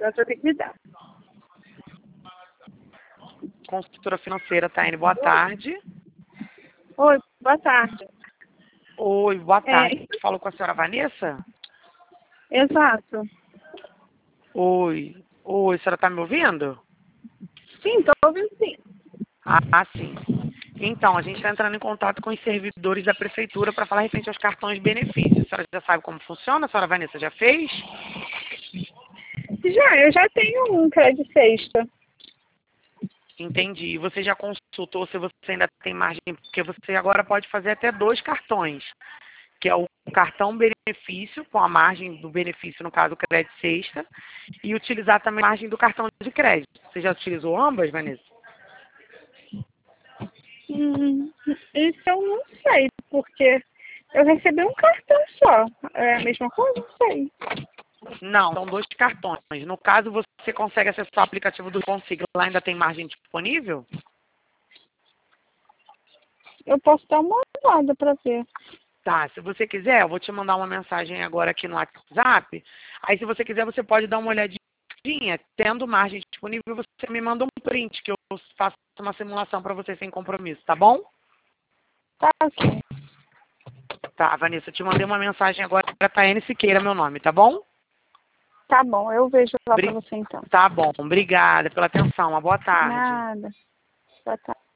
Agora você tem que me dar. Consultora financeira, Taine, boa tarde. Oi, boa tarde. Oi, boa tarde. Falou com a senhora Vanessa? Exato. Oi, a senhora está me ouvindo? Sim, estou ouvindo sim. Ah, sim. Então, a gente está entrando em contato com os servidores da prefeitura para falar referente aos cartões de benefícios. A senhora já sabe como funciona? A senhora Vanessa já fez? Eu já tenho um crédito sexta. Entendi. Você já consultou se você ainda tem margem, porque você agora pode fazer até 2 cartões, que é o cartão benefício, com a margem do benefício, no caso, o crédito sexta, e utilizar também a margem do cartão de crédito. Você já utilizou ambas, Vanessa? Isso eu não sei, porque eu recebi um cartão só. É a mesma coisa? Não sei. Não, são 2 cartões. No caso, você consegue acessar o aplicativo do Consiga, lá ainda tem margem disponível? Eu posso dar uma olhada para ver. Tá, se você quiser, eu vou te mandar uma mensagem agora aqui no WhatsApp. Aí, se você quiser, você pode dar uma olhadinha. Tendo margem disponível, você me manda um print, que eu faço uma simulação para você sem compromisso, tá bom? Tá, ok. Tá, Vanessa, eu te mandei uma mensagem agora para Taene Siqueira, meu nome, tá bom? Tá bom, eu vejo lá para você então. Tá bom, obrigada pela atenção, uma boa tarde. Nada. Boa tarde.